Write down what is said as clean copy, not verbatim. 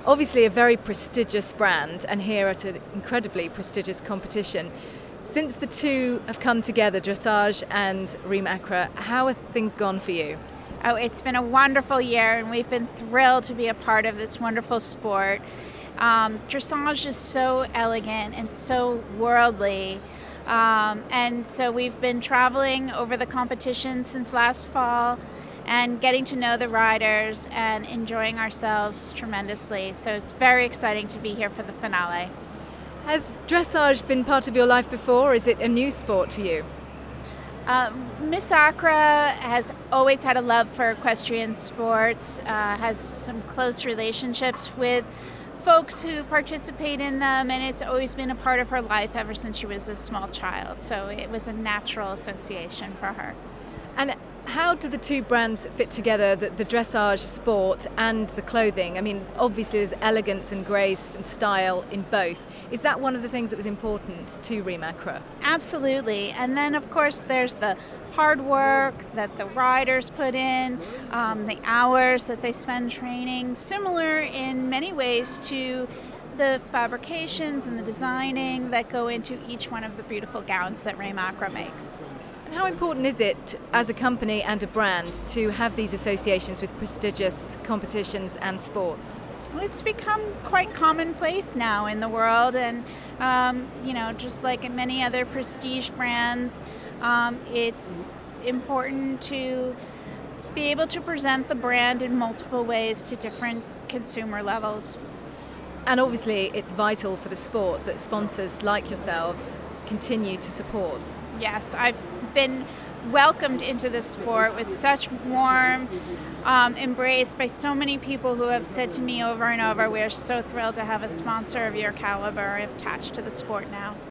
Obviously a very prestigious brand, and here at an incredibly prestigious competition. Since the two have come together, dressage and Reem Acra, how have things gone for you? Oh, it's been a wonderful year, and we've been thrilled to be a part of this wonderful sport. Dressage is so elegant and so worldly. And so we've been traveling over the competition since last fall and getting to know the riders and enjoying ourselves tremendously. So it's very exciting to be here for the finale. Has dressage been part of your life before, or is it a new sport to you? Miss Acra has always had a love for equestrian sports, has some close relationships with folks who participate in them, and it's always been a part of her life ever since she was a small child. So it was a natural association for her. And how do the two brands fit together, the dressage sport and the clothing? I mean, obviously there's elegance and grace and style in both. Is that one of the things that was important to Reem Acra? Absolutely. And then, of course, there's the hard work that the riders put in, the hours that they spend training, similar in many ways to the fabrications and the designing that go into each one of the beautiful gowns that Reem Acra makes. And how important is it as a company and a brand to have these associations with prestigious competitions and sports? Well, it's become quite commonplace now in the world, and just like in many other prestige brands, it's important to be able to present the brand in multiple ways to different consumer levels. And obviously it's vital for the sport that sponsors like yourselves continue to support. Yes, I've been welcomed into this sport with such warm embrace by so many people who have said to me over and over, "We are so thrilled to have a sponsor of your caliber attached to the sport now."